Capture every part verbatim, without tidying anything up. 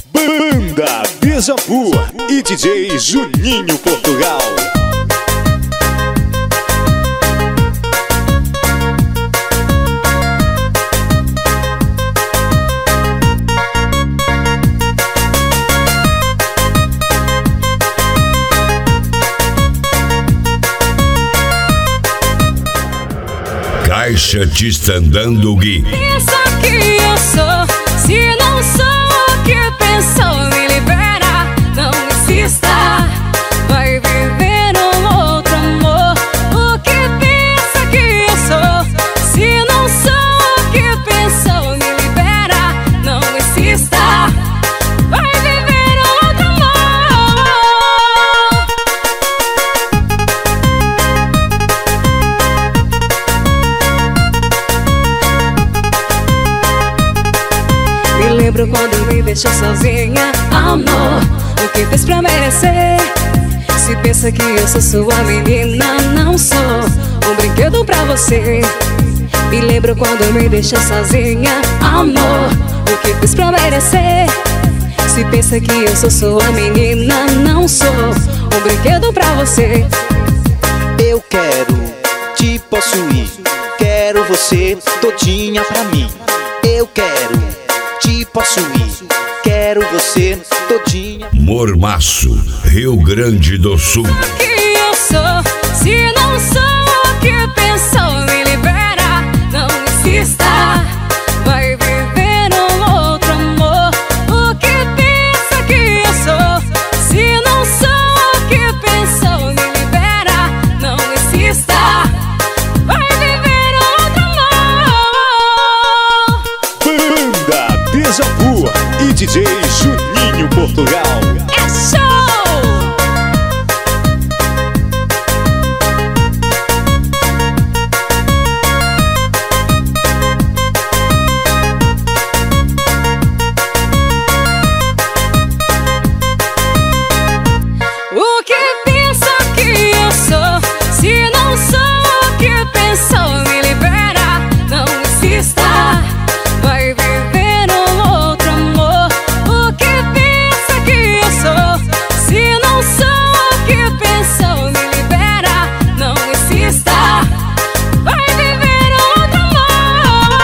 Banda Déjà Vu e D J Juninho Portugal. Caixa Artista andando Gui. Pensa que eu sou, se não sou o que pensou, me libera, não insista. Vai viver um outro amor. O que pensa que eu sou, se não sou o que pensou, me libera, não insista. Vai viver outro amor. Me lembro quando me deixou sozinha, amor, o que fez pra merecer? Se pensa que eu sou sua menina, não sou um brinquedo pra você. Me lembro quando me deixou sozinha, amor, o que fez pra merecer? Se pensa que eu sou sua menina, não sou um brinquedo pra você. Eu quero te possuir, quero você todinha pra mim. Eu quero te possuir, quero você todinha. Mormaço, Rio Grande do Sul. Que eu sou, se não sou o que pensou, me libera, não insista. Vai viver um outro amor. O que pensa que eu sou, se não sou o que pensou, me libera, não insista. Vai viver outro amor. Banda Déjà Vu e D J Juninho Portugal. É show! O que pensa que eu sou, se não sou o que pensou, me libera, não insista. Vai viver um outro amor. O que pensa que eu sou, se não sou o que pensou, me libera, não insista. Vai viver outro amor.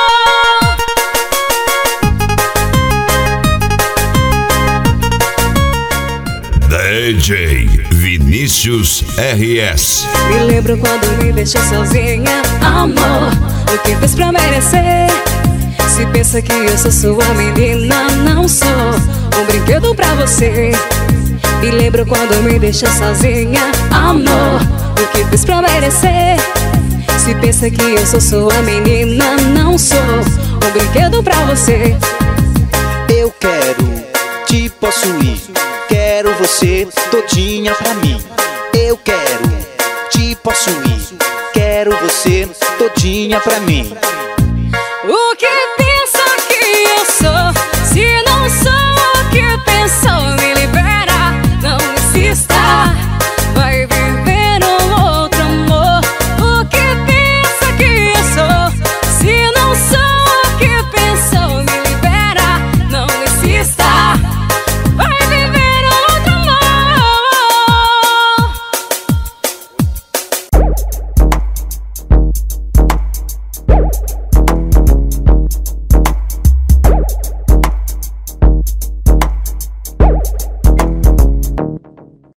D J Vinícius R S. Me lembro quando me deixou sozinha, amor, o que fez pra merecer? Se pensa que eu sou sua menina, não sou um brinquedo pra você. Me lembro quando me deixou sozinha, amor, o que fez pra merecer? Se pensa que eu sou sua menina, não sou um brinquedo pra você. Eu quero te possuir, quero você todinha pra mim. Eu quero te possuir, quero você todinha pra mim. O que